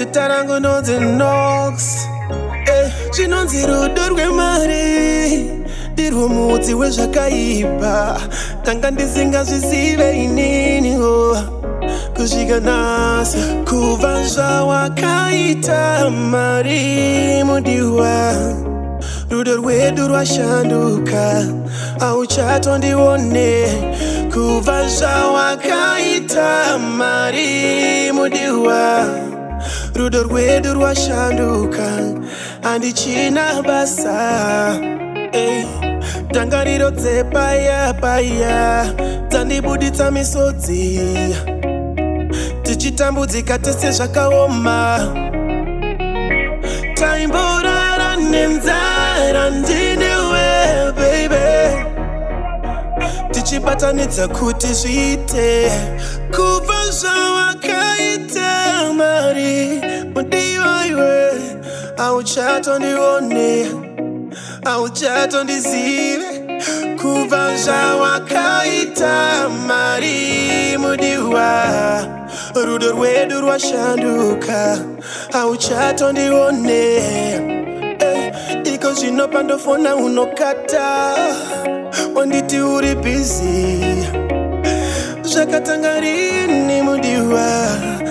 zita rangu nonzi Nox. Chinonzi rudo rwemari ndirwo mudzi wezvakaipa. Tanga ndisingazvizive inini kusvika nhasi kuva zvawakaita mari mudiwa. Rudo rwedu rwashanduka auchatondione kuva zvawakaita mari mudiwa. Rudo rwedu rwashanduka handichina basa. Dangariro dzepaya paya dzandibuditsa misodzi. Tichitambudzika tese zvakaoma. Taimborara nenzara ndinewe baby. Tichibatanidza kuti zviite kuva zvawakaita mari mudiwa iwe. Auchatondione auchatondizive kuva zvawakaita mari mudiwa. Rudo rwedu rwashanduka auchatondione. Iko zvino pandofona unokata wanditi uri busy. Zvakatanga rini mudiwa?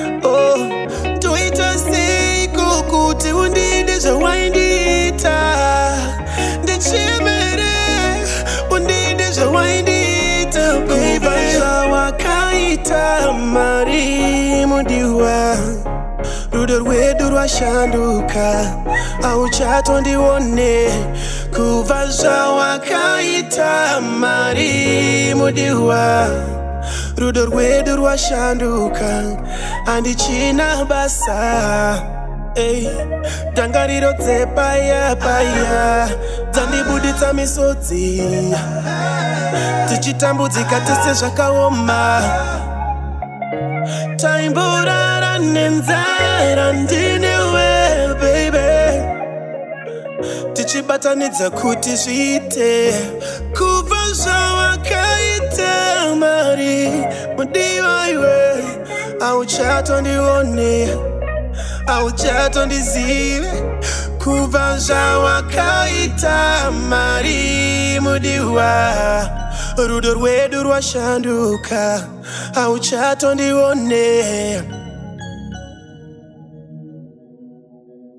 Toita seiko kuti undide zvawaindita? Ndichemere undide zvawaindita kuva zvawakaita mari mudiwa. Rudo rwedu rwashanduka auchatondione kuva zvawakaita mari mudiwa. Rudo rwedu rwashanduka handichina basa. Dangariro dzepaya paya dzandibuditsa misodzi. Tichitambudzika tese zvakaoma. Taimborara nenzara ndinewe baby. Tichibatanidza kuti zviite kuva zvawakaita mari mudiwa iwe. Auchatondione auchatondizive kuva zvawakaita mari mudiwa. Rudo rwedu rwashanduka auchatondione